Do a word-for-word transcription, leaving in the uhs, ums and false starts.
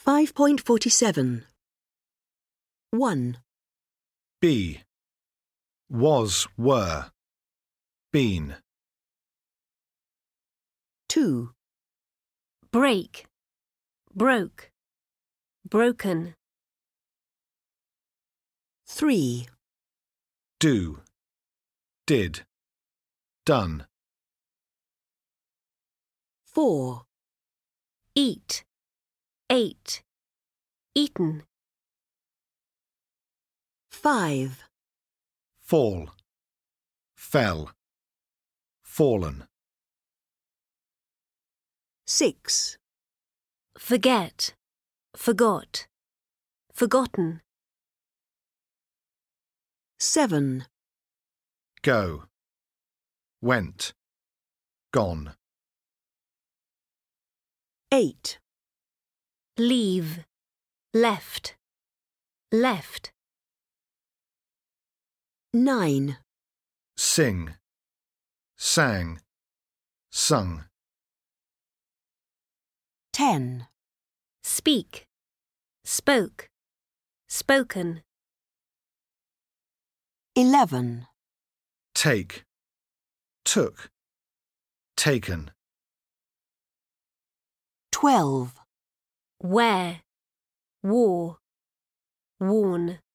five point four seven. one. Be. Was, were. Been. two. Break, broke, broken. three. Do. Did. Done. four. Eat, ate, eaten. five. Fall. Fell. Fallen. six. Forget, forgot, forgotten. seven. Go. Went. Gone. eight. Leave, left, left. nine. Sing. Sang. Sung. ten. Speak, spoke, spoken. eleven. Take. Took. Taken. twelve. Wear, wore, worn.